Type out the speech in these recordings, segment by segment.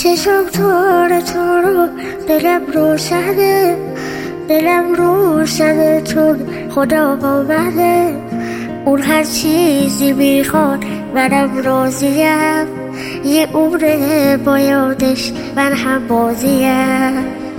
چشم تو رو دلم روشنه چون خدا آمده. اون هر چیزی میخواد منم راضیم، یه عمره با یادش من هم بازیم.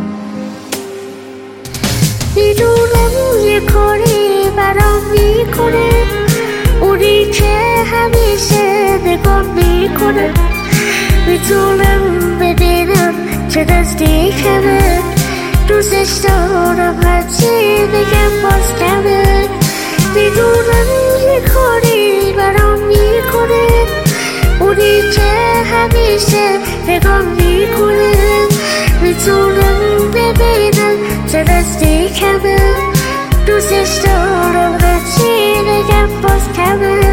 میدونم یه کاری برام میکنه، اونی که همیشه نگاه میکنه. میتونم ببینم چه نزدیکمه، دوستش دارم هرچی بگم باز کمه. میدونم یه کاری برام میکنه، اونی که همیشه نگاه میکنه. میتونم ببینم چه نزدیکمه، دوستش دارم هرچی بگم باز کمه.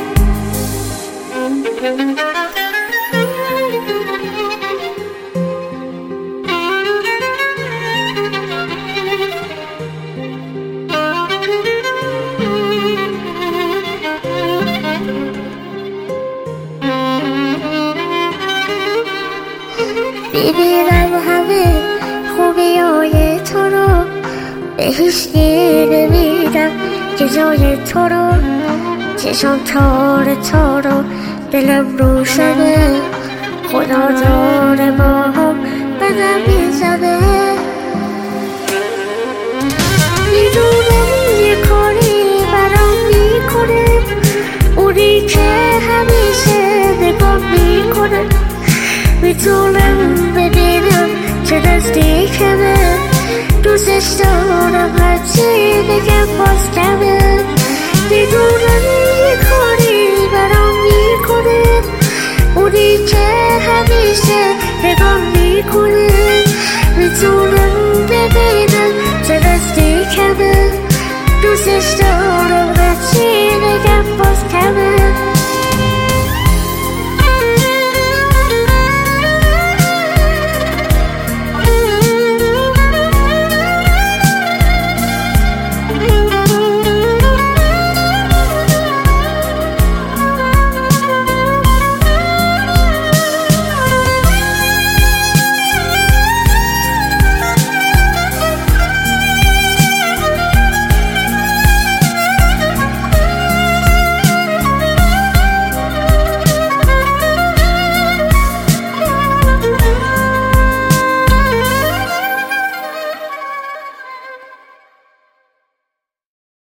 میبینم همه خوبیای تو رو، به هیچکی نمیدم که جای تو رو. چشم تو رو دلم روشنه، خدا داره با هم بدم میزنه. میدونم یه کاری برام میکنه، اونی که همیشه نگاه میکنه. میتونم ببینم چه نزدیکمه، دوستش دارم هرچی بگم باز کمه. میدونم یه کاری برام میکنه، اونی که همیشه نگاه میکنه. میتونم ببینم چه نزدیکمه، دوستش دارم